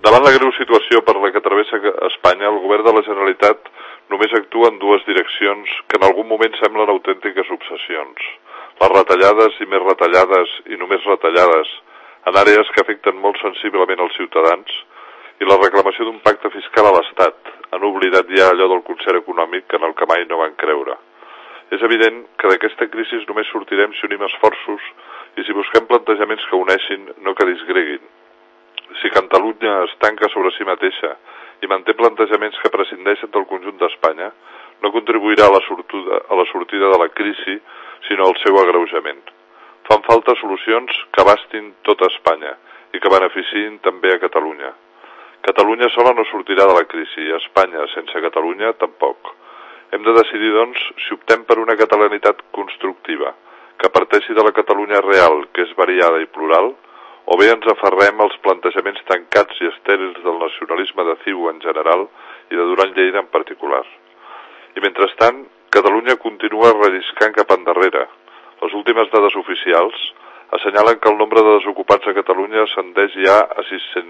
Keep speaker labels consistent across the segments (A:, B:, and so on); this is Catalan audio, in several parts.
A: Davant la greu situació per la que travessa Espanya, el govern de la Generalitat només actua en dues direccions que en algun moment semblen autèntiques obsessions. Les retallades i més retallades i només retallades en àrees que afecten molt sensiblement els ciutadans i la reclamació d'un pacte fiscal a l'Estat. Han oblidat ja allò del concert econòmic en el que mai no van creure. És evident que d'aquesta crisi només sortirem si unim esforços i si busquem plantejaments que uneixin, no que disgreguin. Si Catalunya es tanca sobre si mateixa i manté plantejaments que prescindeixen del conjunt d'Espanya, no contribuirà a la sortida de la crisi, sinó al seu agreujament. Fan falta solucions que abastin tota Espanya i que beneficiïn també a Catalunya. Catalunya sola no sortirà de la crisi i Espanya, sense Catalunya, tampoc. Hem de decidir, doncs, si optem per una catalanitat constructiva, que parteixi de la Catalunya real, que és variada i plural, o bé ens aferrem als plantejaments tancats i estèrils del nacionalisme de CiU en general i de Duran Lleida en particular. I mentrestant, Catalunya continua relliscant cap endarrere. Les últimes dades oficials assenyalen que el nombre de desocupats a Catalunya ascendeix ja a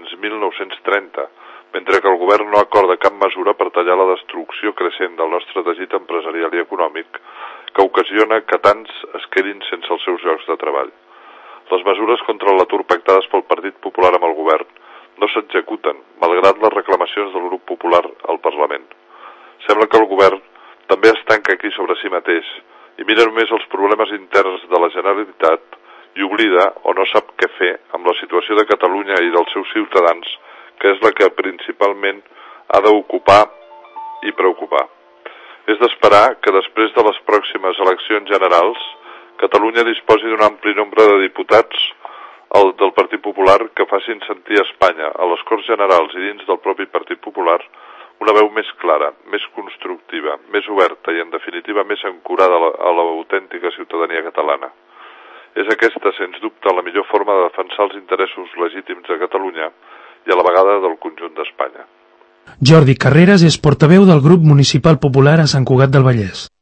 A: 600.930, mentre que el govern no acorda cap mesura per tallar la destrucció creixent del nostre teixit empresarial i econòmic que ocasiona que tants es quedin sense els seus llocs de treball. Les mesures contra l'atur pactades pel Partit Popular amb el govern no s'executen, malgrat les reclamacions del grup popular al Parlament. Sembla que el govern també es tanca aquí sobre si mateix i mira només els problemes interns de la Generalitat i oblida o no sap què fer amb la situació de Catalunya i dels seus ciutadans, que és la que principalment ha d'ocupar i preocupar. És d'esperar que després de les pròximes eleccions generals Catalunya disposi d'un ampli nombre de diputats del Partit Popular que facin sentir a Espanya, a les Corts Generals i dins del propi Partit Popular, una veu més clara, més constructiva, més oberta i, en definitiva, més ancorada a l'autèntica ciutadania catalana. És aquesta, sens dubte, la millor forma de defensar els interessos legítims de Catalunya i a la vegada del conjunt d'Espanya.
B: Jordi Carreras és portaveu del grup municipal popular a Sant Cugat del Vallès.